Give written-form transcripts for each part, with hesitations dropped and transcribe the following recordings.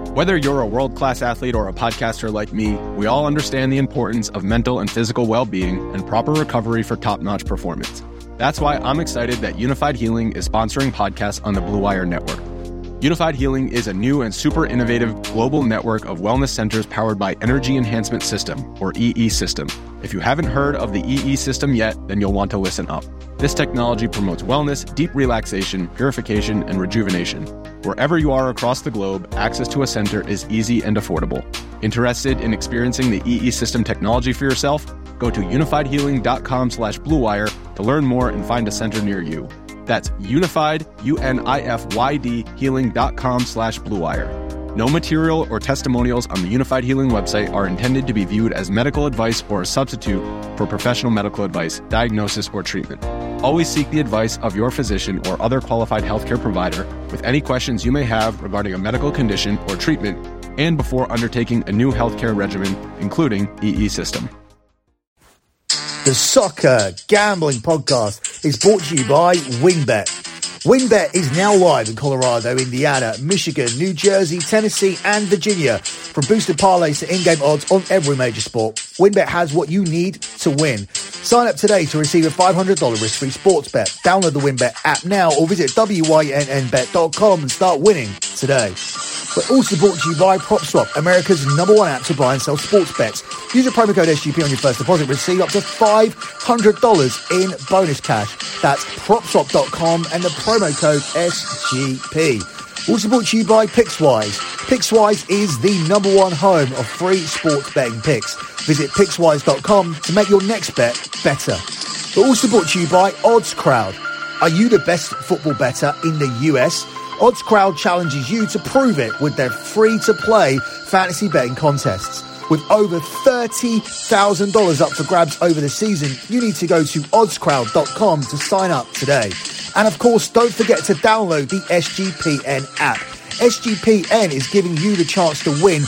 Whether you're a world-class athlete or a podcaster like me, we all understand the importance of mental and physical well-being and proper recovery for top-notch performance. That's why I'm excited that Unified Healing is sponsoring podcasts on the Blue Wire Network. Unified Healing is a new and super innovative global network of wellness centers powered by Energy Enhancement System, or EE System. If you haven't heard of the EE System yet, then you'll want to listen up. This technology promotes wellness, deep relaxation, purification, and rejuvenation. Wherever you are across the globe, access to a center is easy and affordable. Interested in experiencing the EE System technology for yourself? Go to unifiedhealing.com/bluewire to learn more and find a center near you. That's unified, UNIFYD, healing.com/bluewire. No material or testimonials on the Unified Healing website are intended to be viewed as medical advice or a substitute for professional medical advice, diagnosis, or treatment. Always seek the advice of your physician or other qualified healthcare provider with any questions you may have regarding a medical condition or treatment and before undertaking a new healthcare regimen, including EE System. The Soccer Gambling Podcast is brought to you by WynnBET. WynnBET is now live in Colorado, Indiana, Michigan, New Jersey, Tennessee, and Virginia. From boosted parlays to in-game odds on every major sport, WynnBET has what you need to win. Sign up today to receive a $500 risk-free sports bet. Download the WynnBET app now or visit wynnbet.com and start winning today. We're also brought to you by PropSwap, America's #1 app to buy and sell sports bets. Use the promo code SGP on your first deposit. Receive up to $500 in bonus cash. That's PropSwap.com and the promo code SGP. Also brought to you by Pickswise. Pickswise is the #1 home of free sports betting picks. Visit Pickswise.com to make your next bet better. We're also brought to you by OddsCrowd. Are you the best football bettor in the US? OddsCrowd challenges you to prove it with their free-to-play fantasy betting contests. With over $30,000 up for grabs over the season, you need to go to oddscrowd.com to sign up today. And of course, don't forget to download the SGPN app. SGPN is giving you the chance to win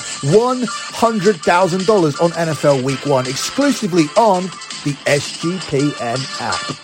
$100,000 on NFL Week 1 exclusively on the SGPN app.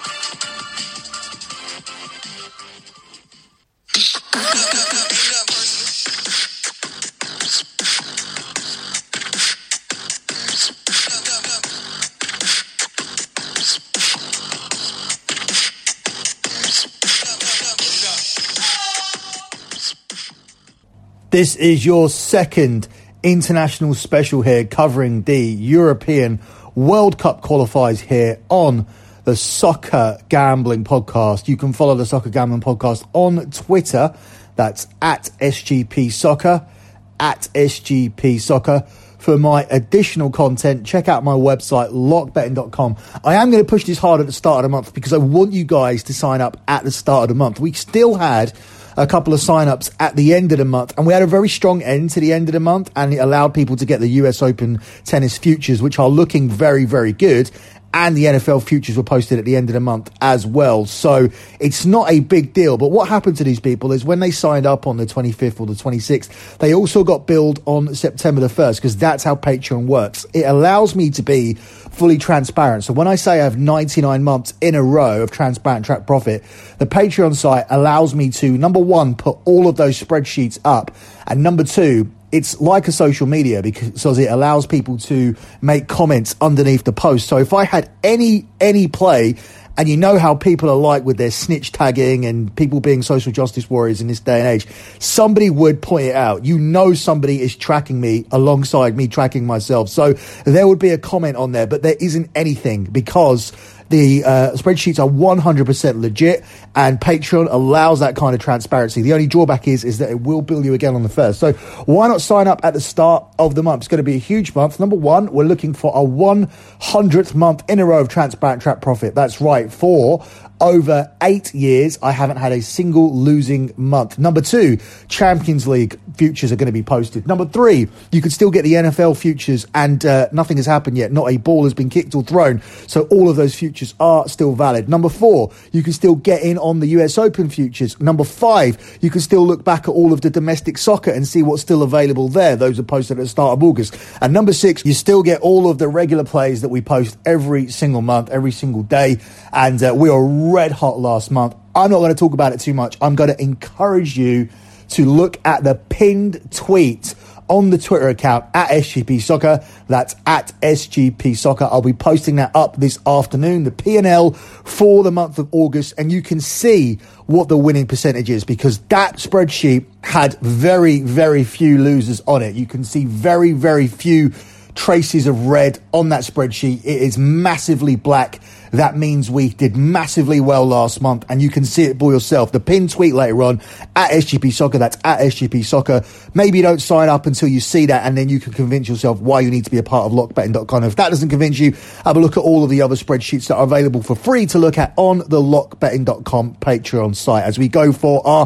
This is your second international special here covering the European World Cup qualifiers here on the Soccer Gambling Podcast. You can follow the Soccer Gambling Podcast on Twitter. That's at SGP Soccer, at SGP Soccer. For my additional content, check out my website, lockbetting.com. I am going to push this hard at the start of the month because I want you guys to sign up at the start of the month. We still had a couple of sign-ups at the end of the month, and we had a very strong end to the end of the month, and it allowed people to get the US Open tennis futures, which are looking very, very good. And the NFL futures were posted at the end of the month as well. So it's not a big deal. But what happened to these people is when they signed up on the 25th or the 26th, they also got billed on September the 1st, because that's how Patreon works. It allows me to be fully transparent. So when I say I have 99 months in a row of transparent track profit, the Patreon site allows me to, number one, put all of those spreadsheets up. And number two, it's like a social media because it allows people to make comments underneath the post. So if I had any play, and you know how people are like with their snitch tagging and people being social justice warriors in this day and age, somebody would point it out. You know somebody is tracking me alongside me tracking myself. So there would be a comment on there, but there isn't anything because the spreadsheets are 100% legit, and Patreon allows that kind of transparency. The only drawback is that it will bill you again on the 1st. So why not sign up at the start of the month? It's going to be a huge month. Number one, we're looking for a 100th month in a row of transparent track profit. That's right. For over 8 years, I haven't had a single losing month. Number two, Champions League futures are going to be posted. Number three, you can still get the NFL futures, and nothing has happened yet. Not a ball has been kicked or thrown. So all of those futures are still valid. Number four, you can still get in on the US Open futures. Number five, you can still look back at all of the domestic soccer and see what's still available there. Those are posted at the start of August. And number six, you still get all of the regular plays that we post every single month, every single day. And we are red hot last month. I'm not going to talk about it too much. I'm going to encourage you to look at the pinned tweet on the Twitter account at SGP Soccer. That's at SGP Soccer. I'll be posting that up this afternoon, the P&L for the month of August, and you can see what the winning percentage is, because that spreadsheet had very, very few losers on it. You can see very, very few traces of red on that spreadsheet. It is massively black. That means we did massively well last month, and you can see it for yourself. The pinned tweet later on at SGP Soccer, that's at SGP Soccer. Maybe you don't sign up until you see that, and then you can convince yourself why you need to be a part of lockbetting.com. If that doesn't convince you, have a look at all of the other spreadsheets that are available for free to look at on the lockbetting.com Patreon site as we go for our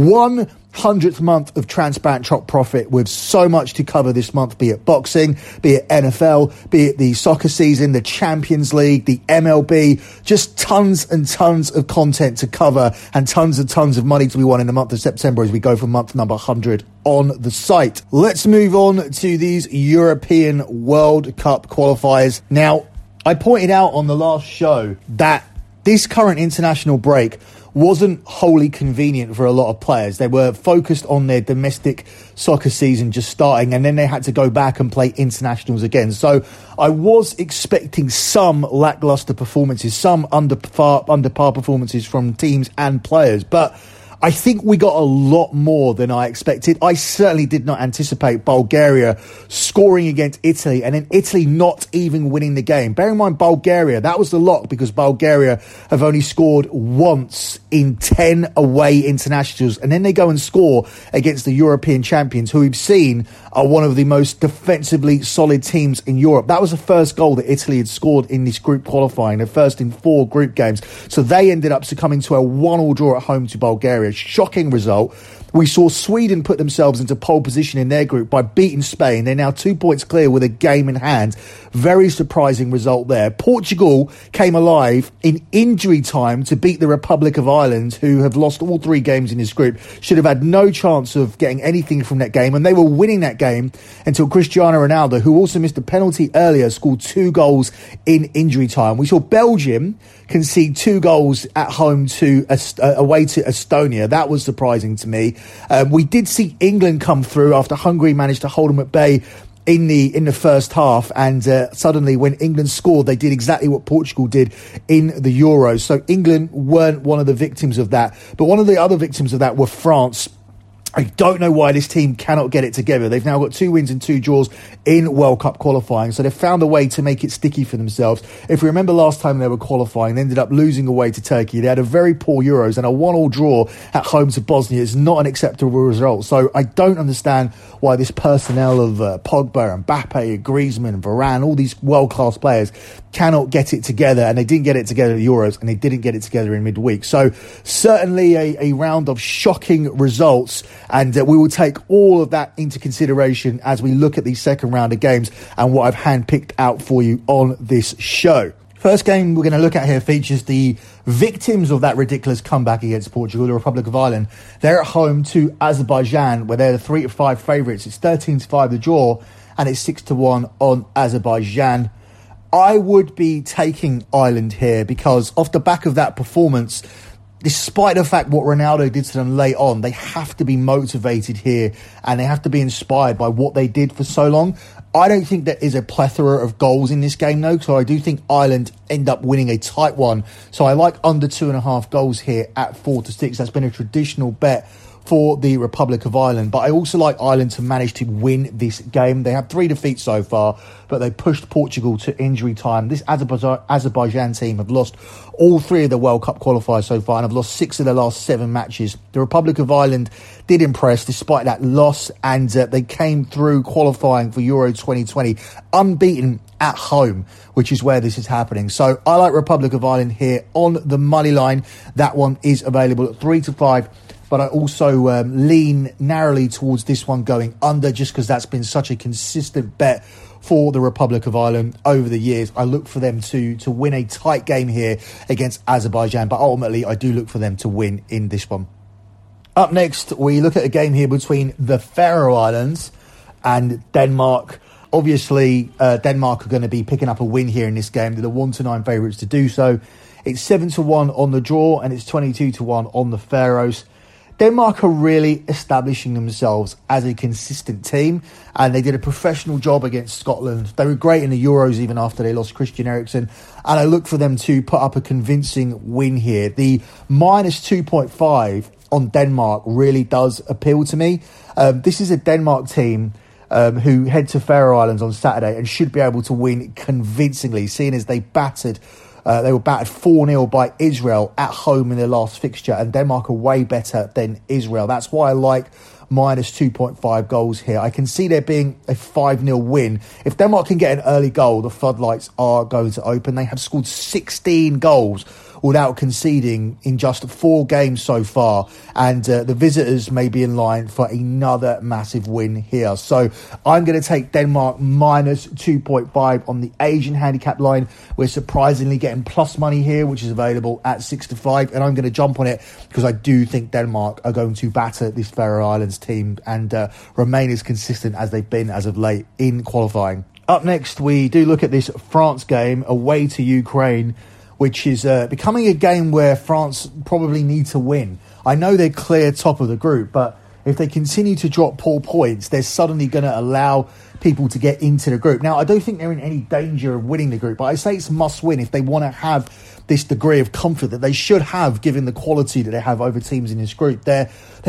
100th month of Transparent Trop Profit, with so much to cover this month, be it boxing, be it NFL, be it the soccer season, the Champions League, the MLB, just tons and tons of content to cover and tons of money to be won in the month of September as we go for month number 100 on the site. Let's move on to these European World Cup qualifiers. Now, I pointed out on the last show that this current international break wasn't wholly convenient for a lot of players. They were focused on their domestic soccer season just starting, and then they had to go back and play internationals again. So I was expecting some lackluster performances, some under par performances from teams and players, but I think we got a lot more than I expected. I certainly did not anticipate Bulgaria scoring against Italy and then Italy not even winning the game. Bear in mind, Bulgaria, that was the lock, because Bulgaria have only scored once in 10 away internationals, and then they go and score against the European champions, who we've seen are one of the most defensively solid teams in Europe. That was the first goal that Italy had scored in this group qualifying, the first in 4 group games. So they ended up succumbing to a 1-1 draw at home to Bulgaria. Shocking result. We saw Sweden put themselves into pole position in their group by beating Spain. They're now 2 points clear with a game in hand. Very surprising result there. Portugal came alive in injury time to beat the Republic of Ireland, who have lost all 3 games in this group. Should have had no chance of getting anything from that game, and they were winning that game until Cristiano Ronaldo, who also missed a penalty earlier, scored 2 goals in injury time. We saw Belgium concede 2 goals at home to away to Estonia. That was surprising to me. We did see England come through after Hungary managed to hold them at bay in the first half, and suddenly when England scored, they did exactly what Portugal did in the Euros. So England weren't one of the victims of that, but one of the other victims of that were France. I don't know why this team cannot get it together. They've now got 2 wins and 2 draws in World Cup qualifying, so they've found a way to make it sticky for themselves. If we remember last time they were qualifying, they ended up losing away to Turkey. They had a very poor Euros, and a 1-1 draw at home to Bosnia is not an acceptable result. So I don't understand why this personnel of Pogba, Mbappe, Griezmann, Varane, all these world-class players cannot get it together, and they didn't get it together at the Euros, and they didn't get it together in midweek. So certainly a round of shocking results, and we will take all of that into consideration as we look at the second round of games and what I've handpicked out for you on this show. First game we're going to look at here features the victims of that ridiculous comeback against Portugal, the Republic of Ireland. They're at home to Azerbaijan, where they're the 3-5 favourites. It's 13-5 the draw, and it's 6-1 on Azerbaijan. I would be taking Ireland here because off the back of that performance, despite the fact what Ronaldo did to them late on, they have to be motivated here and they have to be inspired by what they did for so long. I don't think there is a plethora of goals in this game, though, so I do think Ireland end up winning a tight one. So I like under 2.5 goals here at 4-6. That's been a traditional bet for the Republic of Ireland, but I also like Ireland to manage to win this game. They have 3 defeats so far, but they pushed Portugal to injury time. This Azerbaijan team have lost all 3 of the World Cup qualifiers so far and have lost 6 of their last 7 matches. The Republic of Ireland did impress despite that loss, and they came through qualifying for Euro 2020 unbeaten at home, which is where this is happening. So I like Republic of Ireland here on the money line. That one is available at 3-5. But I also lean narrowly towards this one going under, just because that's been such a consistent bet for the Republic of Ireland over the years. I look for them to win a tight game here against Azerbaijan, but ultimately I do look for them to win in this one. Up next, we look at a game here between the Faroe Islands and Denmark. Obviously, Denmark are going to be picking up a win here in this game. They're the 1-9 favourites to do so. It's 7-1 on the draw, and it's 22-1 on the Faroes. Denmark are really establishing themselves as a consistent team, and they did a professional job against Scotland. They were great in the Euros even after they lost Christian Eriksen, and I look for them to put up a convincing win here. The minus 2.5 on Denmark really does appeal to me. This is a Denmark team who head to Faroe Islands on Saturday and should be able to win convincingly, seeing as they were battered 4-0 by Israel at home in their last fixture, and Denmark are way better than Israel. That's why I like minus 2.5 goals here. I can see there being a 5-0 win. If Denmark can get an early goal, the floodlights are going to open. They have scored 16 goals without conceding in just 4 games so far, and the visitors may be in line for another massive win here. So I'm going to take Denmark minus 2.5 on the Asian handicap line. We're surprisingly getting plus money here, which is available at 6-5, and I'm going to jump on it because I do think Denmark are going to batter this Faroe Islands team and remain as consistent as they've been as of late in qualifying. Up next, we do look at this France game away to Ukraine, which is becoming a game where France probably need to win. I know they're clear top of the group, but if they continue to drop poor points, they're suddenly going to allow people to get into the group. Now, I don't think they're in any danger of winning the group, but I say it's must win if they want to have this degree of comfort that they should have given the quality that they have over teams in this group. They're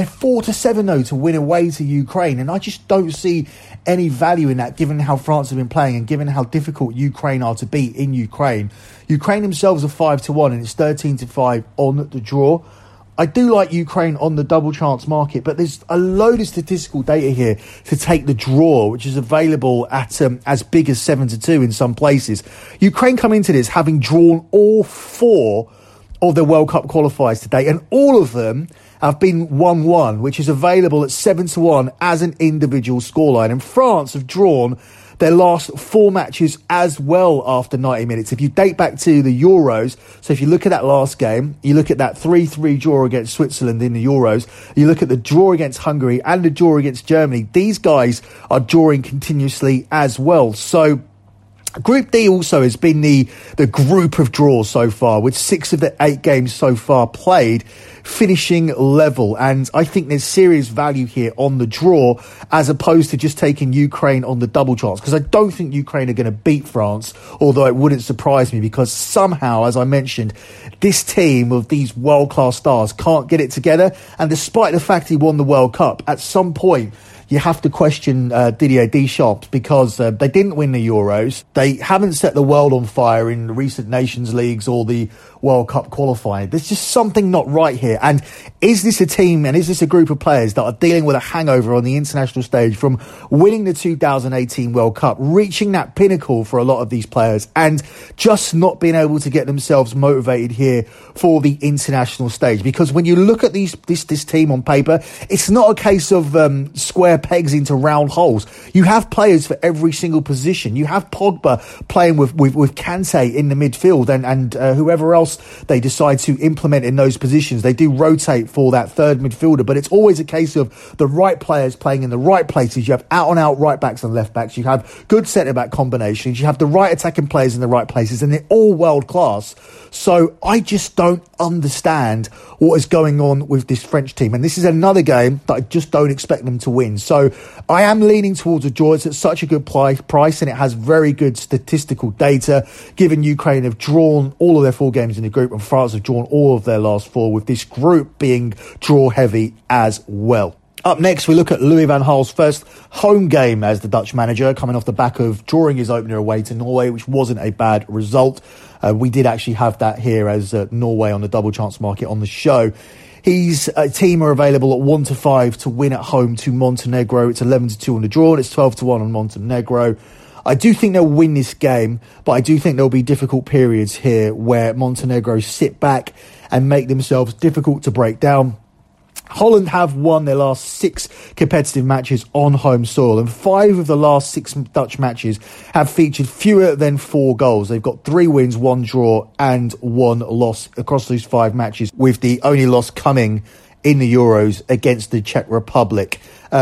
4-7 though to win away to Ukraine, and I just don't see any value in that given how France have been playing and given how difficult Ukraine are to beat in Ukraine. Ukraine themselves are 5-1 and it's 13-5 on the draw. I do like Ukraine on the double chance market, but there's a load of statistical data here to take the draw, which is available at as big as 7-2 in some places. Ukraine come into this having drawn all 4 of their World Cup qualifiers to date, and all of them have been 1-1, which is available at 7-1 as an individual scoreline. And France have drawn their last 4 matches as well after 90 minutes. If you date back to the Euros, so if you look at that last game, you look at that 3-3 draw against Switzerland in the Euros, you look at the draw against Hungary and the draw against Germany, these guys are drawing continuously as well. So Group D also has been the group of draws so far, with 6 of the 8 games so far played finishing level, and I think there's serious value here on the draw as opposed to just taking Ukraine on the double chance, because I don't think Ukraine are going to beat France, although it wouldn't surprise me, because somehow, as I mentioned, this team of these world-class stars can't get it together, and despite the fact he won the World Cup, at some point you have to question Didier Deschamps, because they didn't win the Euros. They haven't set the world on fire in the recent Nations Leagues or the World Cup qualifying. There's just something not right here. And is this a team and is this a group of players that are dealing with a hangover on the international stage from winning the 2018 World Cup, reaching that pinnacle for a lot of these players, and just not being able to get themselves motivated here for the international stage? Because when you look at this team on paper, it's not a case of square pegs into round holes. You have players for every single position. You have Pogba playing with Kante in the midfield and whoever else they decide to implement in those positions. They do rotate for that third midfielder, but it's always a case of the right players playing in the right places. You have out-and-out right backs and left backs. You have good centre-back combinations. You have the right attacking players in the right places, and they're all world-class. So I just don't understand what is going on with this French team. And this is another game that I just don't expect them to win. So I am leaning towards a draw. It's at such a good price, and it has very good statistical data, given Ukraine have drawn all of their 4 games in the group and France have drawn all of their last 4, with this group being draw heavy as well. Up next, we look at Louis van Gaal's first home game as the Dutch manager, coming off the back of drawing his opener away to Norway, which wasn't a bad result. We did actually have that here as Norway on the double chance market on the show. His team are available at 1-5 to win at home to Montenegro. It's 11-2 on the draw, and it's 12-1 on Montenegro. I do think they'll win this game, but I do think there'll be difficult periods here where Montenegro sit back and make themselves difficult to break down. Holland have won their last 6 competitive matches on home soil, and 5 of the last 6 Dutch matches have featured fewer than 4 goals. They've got 3 wins, 1 draw and 1 loss across those 5 matches, with the only loss coming in the Euros against the Czech Republic.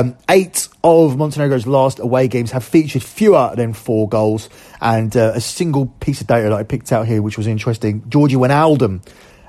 8 of Montenegro's last away games have featured fewer than 4 goals, and a single piece of data that I picked out here which was interesting: Georgie Wijnaldum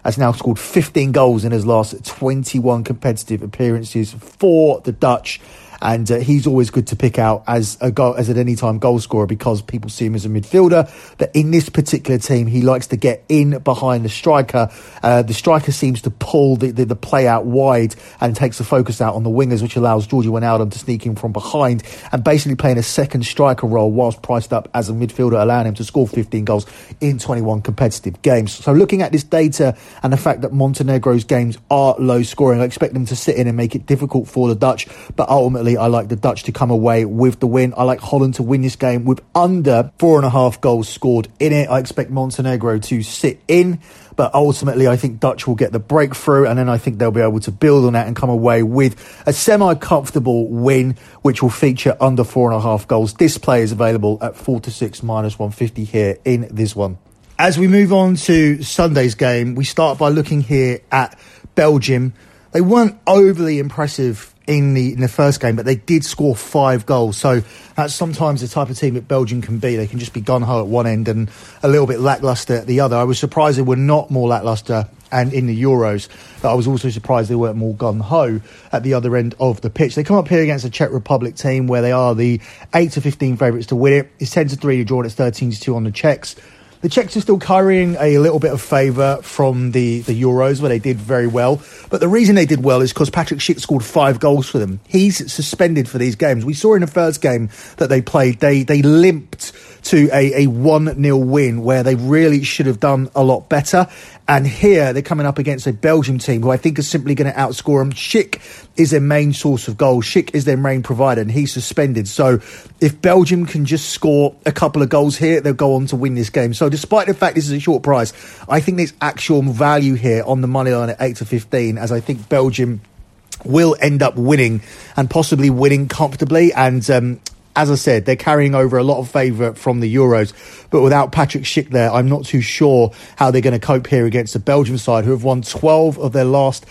has now scored 15 goals in his last 21 competitive appearances for the Dutch. And he's always good to pick out as an anytime goal scorer because people see him as a midfielder. That in this particular team, he likes to get in behind the striker. The striker seems to pull the play out wide and takes the focus out on the wingers, which allows Georgie Wijnaldum to sneak in from behind and basically playing a second striker role whilst priced up as a midfielder, allowing him to score 15 goals in 21 competitive games. So looking at this data and the fact that Montenegro's games are low scoring, I expect them to sit in and make it difficult for the Dutch, but ultimately I like the Dutch to come away with the win. I like Holland to win this game with under 4.5 goals scored in it. I expect Montenegro to sit in, but ultimately I think Dutch will get the breakthrough, and then I think they'll be able to build on that and come away with a semi-comfortable win, which will feature under 4.5 goals. This play is available at 4-6 minus 150 here in this one. As we move on to Sunday's game, we start by looking here at Belgium. They weren't overly impressive in the first game, but they did score 5 goals. So that's sometimes the type of team that Belgium can be. They can just be gun-ho at one end and a little bit lacklustre at the other. I was surprised they were not more lacklustre and in the Euros, but I was also surprised they weren't more gun-ho at the other end of the pitch. They come up here against the Czech Republic team where they are the 8-15 favourites to win it. It's 10-3 to draw and it's 13-2 on the Czechs. The Czechs are still carrying a little bit of favour from the Euros where they did very well. But the reason they did well is because Patrick Schick scored 5 goals for them. He's suspended for these games. We saw in the first game that they played, they limped to a 1-0 win where they really should have done a lot better. And here they're coming up against a Belgium team who I think is simply going to outscore them. Schick is their main source of goals. Schick is their main provider and he's suspended. So if Belgium can just score a couple of goals here, they'll go on to win this game. So despite the fact this is a short price, I think there's actual value here on the money line at 8-15, as I think Belgium will end up winning and possibly winning comfortably. And as I said, they're carrying over a lot of favour from the Euros, but without Patrick Schick there, I'm not too sure how they're going to cope here against the Belgium side, who have won 12 of their last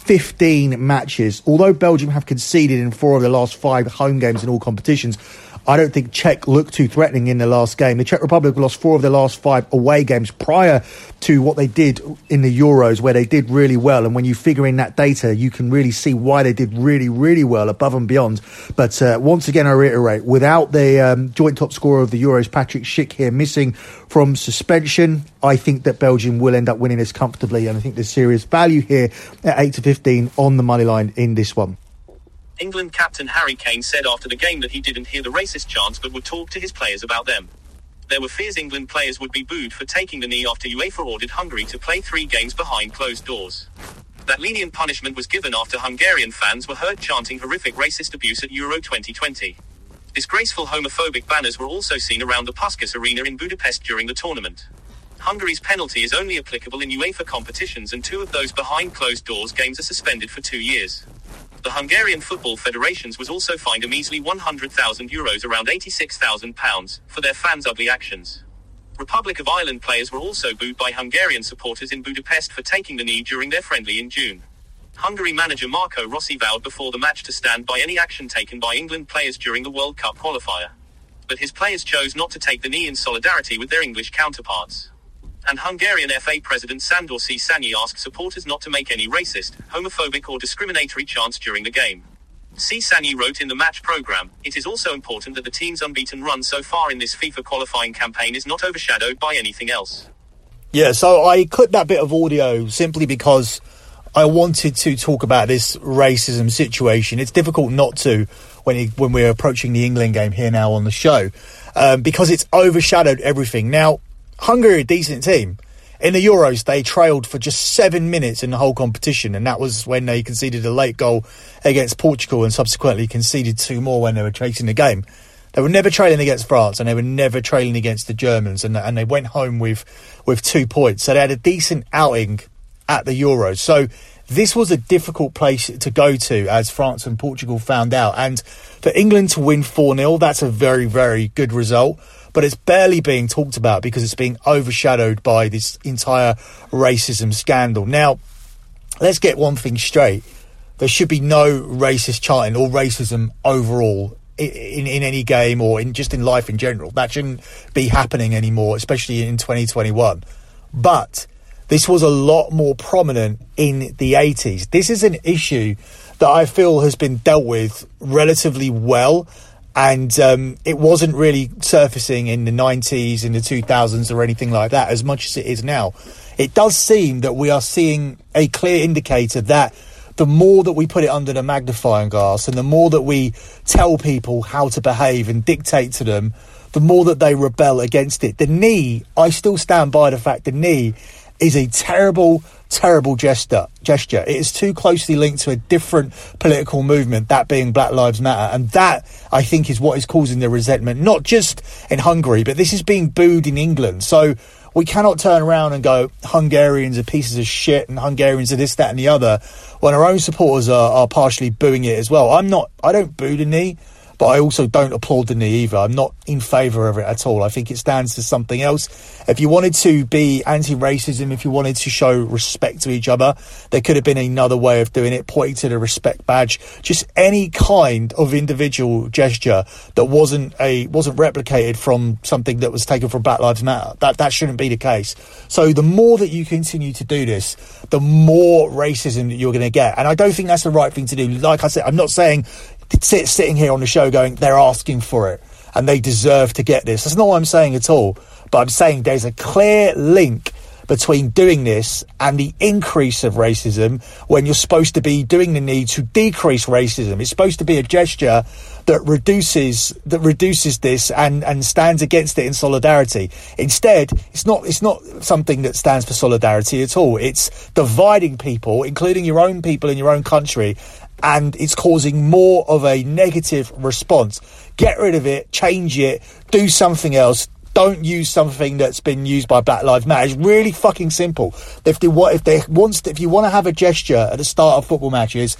15 matches. Although Belgium have conceded in 4 of their last 5 home games in all competitions, I don't think Czech looked too threatening in the last game. The Czech Republic lost 4 of their last 5 away games prior to what they did in the Euros, where they did really well. And when you figure in that data, you can really see why they did really, really well above and beyond. But once again, I reiterate, without the joint top scorer of the Euros, Patrick Schick here missing from suspension, I think that Belgium will end up winning this comfortably. And I think there's serious value here at 8-15 on the money line in this one. England captain Harry Kane said after the game that he didn't hear the racist chants but would talk to his players about them. There were fears England players would be booed for taking the knee after UEFA ordered Hungary to play 3 games behind closed doors. That lenient punishment was given after Hungarian fans were heard chanting horrific racist abuse at Euro 2020. Disgraceful homophobic banners were also seen around the Puskás Arena in Budapest during the tournament. Hungary's penalty is only applicable in UEFA competitions, and 2 of those behind closed doors games are suspended for 2 years. The Hungarian Football Federations was also fined a measly €100,000, around £86,000, for their fans' ugly actions. Republic of Ireland players were also booed by Hungarian supporters in Budapest for taking the knee during their friendly in June. Hungary manager Marco Rossi vowed before the match to stand by any action taken by England players during the World Cup qualifier. But his players chose not to take the knee in solidarity with their English counterparts. And Hungarian FA President Sandor Szanyi asked supporters not to make any racist, homophobic or discriminatory chants during the game. Szanyi wrote in the match programme, "It is also important that the team's unbeaten run so far in this FIFA qualifying campaign is not overshadowed by anything else." Yeah, so I clipped that bit of audio simply because I wanted to talk about this racism situation. It's difficult not to when we're approaching the England game here now on the show, because it's overshadowed everything. Now, Hungary are a decent team. In the Euros, they trailed for just 7 minutes in the whole competition, and that was when they conceded a late goal against Portugal and subsequently conceded 2 more when they were chasing the game. They were never trailing against France, and they were never trailing against the Germans, and they went home with 2 points. So they had a decent outing at the Euros. So this was a difficult place to go to, as France and Portugal found out. And for England to win 4-0, that's a very, very good result. But it's barely being talked about because it's being overshadowed by this entire racism scandal. Now, let's get one thing straight. There should be no racist chanting or racism overall in any game or just in life in general. That shouldn't be happening anymore, especially in 2021. But This was a lot more prominent in the 80s. This is an issue that I feel has been dealt with relatively well, and it wasn't really surfacing in the 90s, in the 2000s or anything like that as much as it is now. It does seem that we are seeing a clear indicator that the more that we put it under the magnifying glass and the more that we tell people how to behave and dictate to them, the more that they rebel against it. The knee, I still stand by the fact the knee is a terrible, terrible gesture. It is too closely linked to a different political movement, that being Black Lives Matter. And that, I think, is what is causing the resentment, not just in Hungary, but this is being booed in England. So we cannot turn around and go, Hungarians are pieces of shit and Hungarians are this, that and the other, when our own supporters are partially booing it as well. I don't boo the knee, but I also don't applaud the knee either. I'm not in favour of it at all. I think it stands for something else. If you wanted to be anti-racism, if you wanted to show respect to each other, there could have been another way of doing it, pointing to the respect badge. Just any kind of individual gesture that wasn't replicated from something that was taken from Black Lives Matter. That shouldn't be the case. So the more that you continue to do this, the more racism that you're going to get. And I don't think that's the right thing to do. Like I said, I'm not saying sitting here on the show going, they're asking for it and they deserve to get this. That's not what I'm saying at all. But I'm saying there's a clear link between doing this and the increase of racism when you're supposed to be doing the need to decrease racism. It's supposed to be a gesture that reduces this and stands against it in solidarity. Instead, it's not something that stands for solidarity at all. It's dividing people, including your own people in your own country, and it's causing more of a negative response. Get rid of it, change it, do something else. Don't use something that's been used by Black Lives Matter. It's really fucking simple. If you want to have a gesture at the start of football matches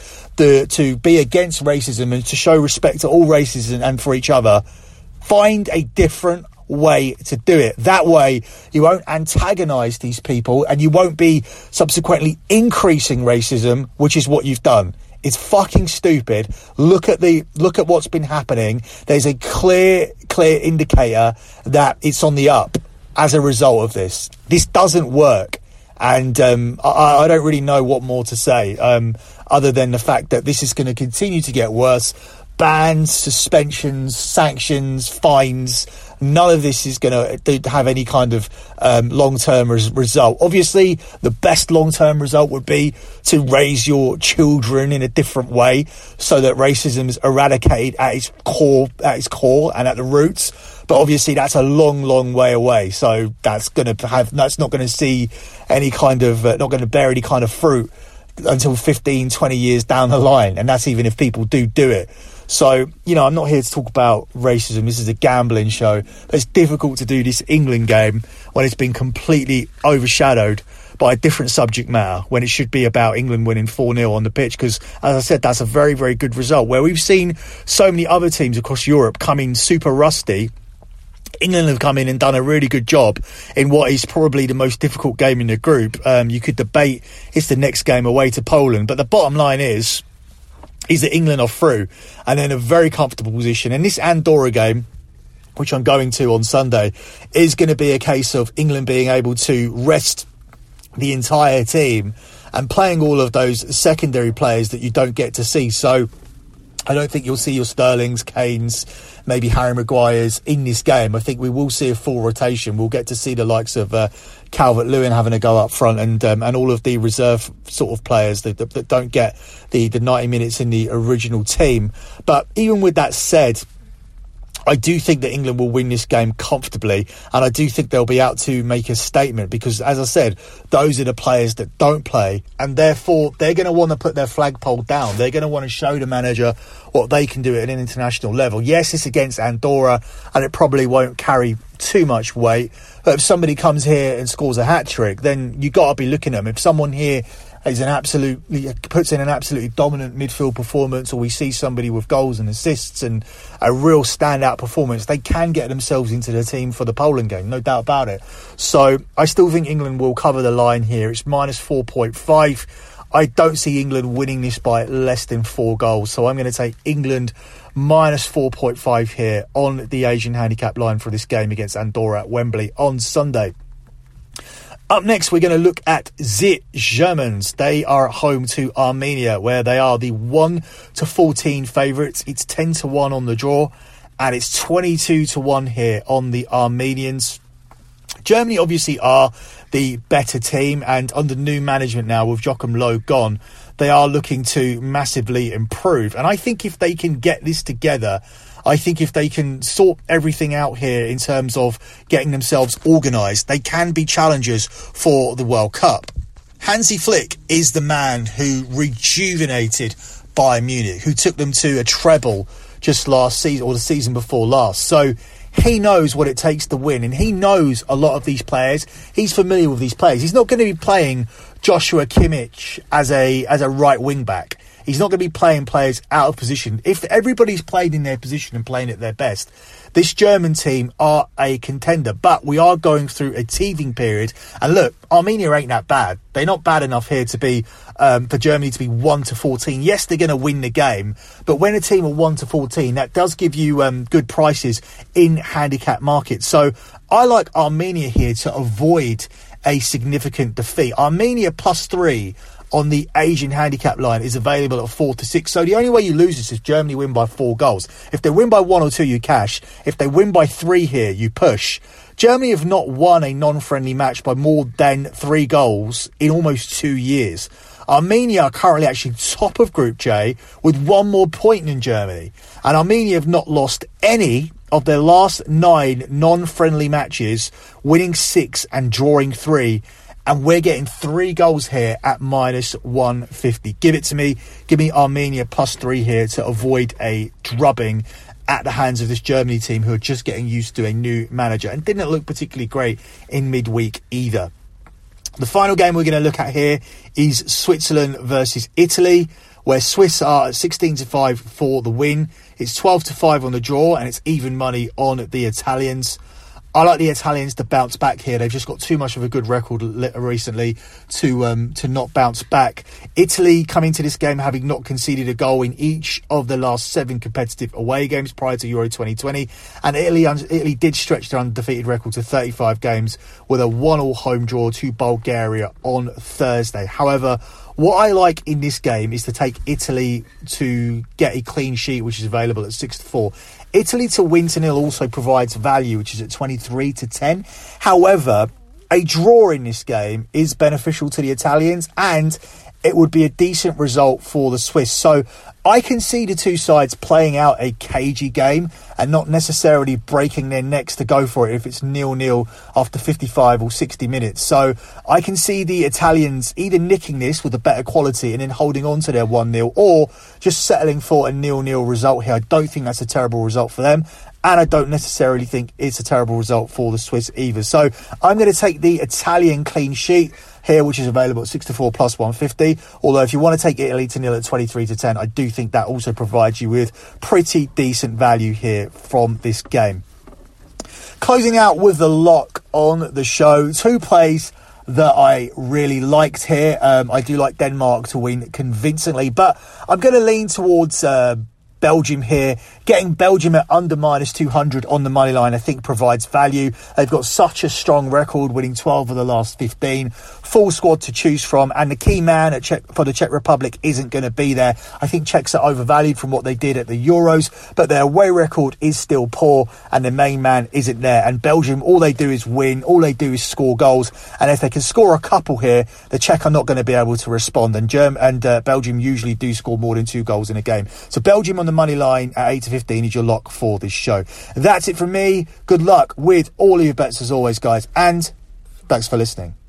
to be against racism and to show respect to all races and for each other, find a different way to do it. That way you won't antagonise these people and you won't be subsequently increasing racism, which is what you've done. It's fucking stupid. Look at what's been happening. There's a clear indicator that it's on the up as a result of this. This doesn't work. And I don't really know what more to say other than the fact that this is going to continue to get worse. Bans, suspensions, sanctions, fines. None of this is going to have any kind of long-term result. Obviously, the best long-term result would be to raise your children in a different way so that racism is eradicated at its core and at the roots. But obviously, that's a long, long way away. So that's not going to see any kind of, not going to bear any kind of fruit until 15, 20 years down the line. And that's even if people do it. So, I'm not here to talk about racism. This is a gambling show. But it's difficult to do this England game when it's been completely overshadowed by a different subject matter, when it should be about England winning 4-0 on the pitch. Because, as I said, that's a very, very good result. Where we've seen so many other teams across Europe come in super rusty, England have come in and done a really good job in what is probably the most difficult game in the group. You could debate it's the next game away to Poland. But the bottom line is that England are through and in a very comfortable position. And this Andorra game, which I'm going to on Sunday, is going to be a case of England being able to rest the entire team and playing all of those secondary players that you don't get to see. So I don't think you'll see your Sterlings, Kanes, maybe Harry Maguires in this game. I think we will see a full rotation. We'll get to see the likes of Calvert-Lewin having a go up front and all of the reserve sort of players that don't get the 90 minutes in the original team. But even with that said, I do think that England will win this game comfortably, and I do think they'll be out to make a statement because, as I said, those are the players that don't play, and therefore they're going to want to put their flagpole down. They're going to want to show the manager what they can do at an international level. Yes, it's against Andorra, and it probably won't carry too much weight, but if somebody comes here and scores a hat-trick, then you got to be looking at them. If someone here puts in an absolutely dominant midfield performance, or we see somebody with goals and assists and a real standout performance, they can get themselves into the team for the Poland game, no doubt about it. So I still think England will cover the line here. It's minus 4.5. I don't see England winning this by less than 4 goals. So I'm going to take England minus 4.5 here on the Asian handicap line for this game against Andorra at Wembley on Sunday. Up next, we're going to look at the Germans. They are at home to Armenia, where they are the 1-14 favourites. It's 10-1 on the draw, and it's 22-1 here on the Armenians. Germany obviously are the better team, and under new management now with Joachim Löw gone, they are looking to massively improve. And I think if they can get this together, I think if they can sort everything out here in terms of getting themselves organised, they can be challengers for the World Cup. Hansi Flick is the man who rejuvenated Bayern Munich, who took them to a treble just last season, or the season before last. So he knows what it takes to win, and he knows a lot of these players. He's familiar with these players. He's not going to be playing Joshua Kimmich as a right wing back. He's not going to be playing players out of position. If everybody's played in their position and playing at their best, this German team are a contender. But we are going through a teething period. And look, Armenia ain't that bad. They're not bad enough here to be for Germany to be 1-14. Yes, they're going to win the game. But when a team are 1-14, that does give you good prices in handicap markets. So I like Armenia here to avoid a significant defeat. Armenia +3 on the Asian handicap line is available at 4-6. So the only way you lose is if Germany win by 4 goals. If they win by 1 or 2, you cash. If they win by 3 here, you push. Germany have not won a non-friendly match by more than 3 goals in almost 2 years. Armenia are currently actually top of Group J with 1 more point than Germany. And Armenia have not lost any of their last 9 non-friendly matches, winning 6 and drawing 3. And we're getting 3 goals here at -150. Give it to me. Give me Armenia +3 here to avoid a drubbing at the hands of this Germany team, who are just getting used to a new manager and didn't look particularly great in midweek either. The final game we're going to look at here is Switzerland versus Italy, where Swiss are at 16-5 for the win. It's 12-5 on the draw, and it's even money on the Italians. I like the Italians to bounce back here. They've just got too much of a good record recently to not bounce back. Italy coming to this game having not conceded a goal in each of the last 7 competitive away games prior to Euro 2020. And Italy did stretch their undefeated record to 35 games with a 1-1 home draw to Bulgaria on Thursday. However, what I like in this game is to take Italy to get a clean sheet, which is available at 6-4. Italy to win 2-0 also provides value, which is at 23-10. However, a draw in this game is beneficial to the Italians, and it would be a decent result for the Swiss. So I can see the two sides playing out a cagey game and not necessarily breaking their necks to go for it if it's 0-0 after 55 or 60 minutes. So I can see the Italians either nicking this with a better quality and then holding on to their 1-0, or just settling for a 0-0 result here. I don't think that's a terrible result for them, and I don't necessarily think it's a terrible result for the Swiss either. So I'm going to take the Italian clean sheet here, which is available at 6-4 +150. Although if you want to take Italy to 0 at 23-10, I do think that also provides you with pretty decent value here from this game. Closing out with the lock on the show, 2 plays that I really liked here. I do like Denmark to win convincingly, but I'm going to lean towards Belgium here. Getting Belgium at under -200 on the money line, I think, provides value. They've got such a strong record, winning 12 of the last 15. Full squad to choose from, and the key man for the Czech Republic isn't going to be there. I think Czechs are overvalued from what they did at the Euros, but their away record is still poor, and the main man isn't there. And Belgium, all they do is win. All they do is score goals, and if they can score a couple here, the Czech are not going to be able to respond. And Belgium usually do score more than 2 goals in a game. So Belgium on the money line at 8-15 is your lock for this show. That's it from me. Good luck with all of your bets as always, guys, and thanks for listening.